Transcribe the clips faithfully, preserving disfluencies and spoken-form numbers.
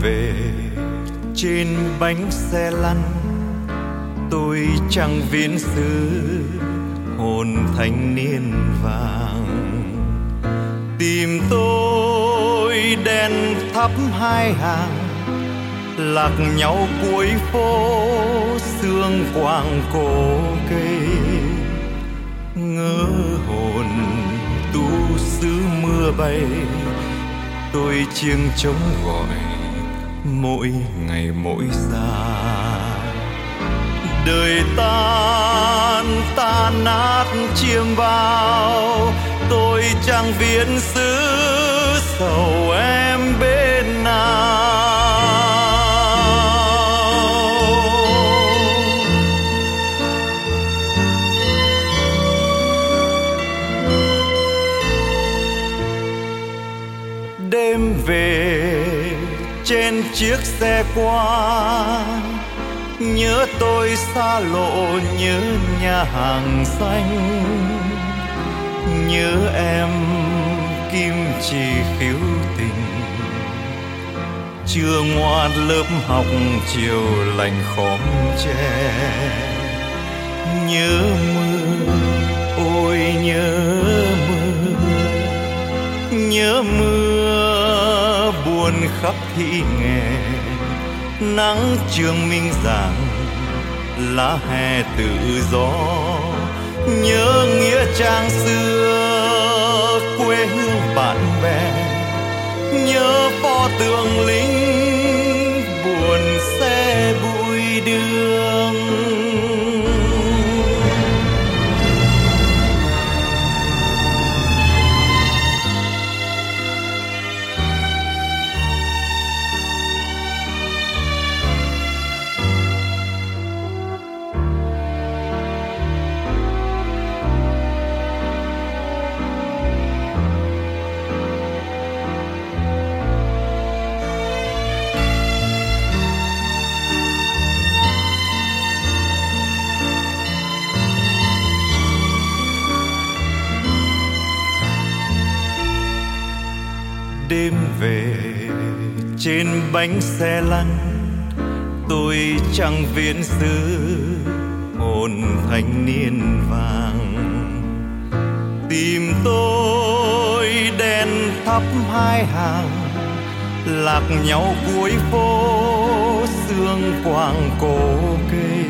về trên bánh xe lăn, tôi chẳng viễn xứ hồn thanh niên vàng. Tìm tôi đèn thắp hai hàng, lạc nhau cuối phố sương quang cổ cây. Ngỡ hồn tu sứ mưa bay, tôi chiêng trống gọi mỗi ngày mỗi xa. Đời tan tan nát chiêm bao, tôi chẳng viễn xứ sầu em bên nào. Đêm về trên chiếc xe qua, nhớ tôi xa lộ, nhớ nhà hàng xanh, nhớ em kim chỉ khiếu tình. Trưa ngoan lớp học, chiều lạnh khóm tre. Nhớ mưa, ôi nhớ mưa, nhớ mưa buồn khắp thị nghè. Nắng trường minh giảng, lá hè tự do. Nhớ nghĩa trang xưa, quê hương bạn bè. Nhớ pho tượng lính, buồn xe bụi đường. Đêm về trên bánh xe lăn, tôi chẳng viễn xứ hồn thanh niên vàng. Tìm tôi đèn thắp hai hàng, lạc nhau cuối phố sương quang cổ cây.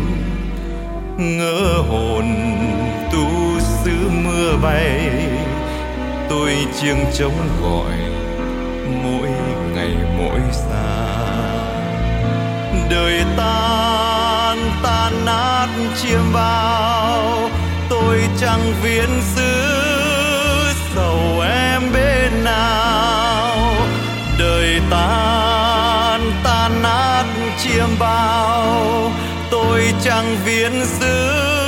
Ngỡ hồn tu sứ mưa bay, tôi chiêng trống gọi mỗi ngày mỗi xa. Đời tan tan nát chiêm bao, tôi chẳng viễn xứ sầu em bên nào. Đời tan tan nát chiêm bao, tôi chẳng viễn xứ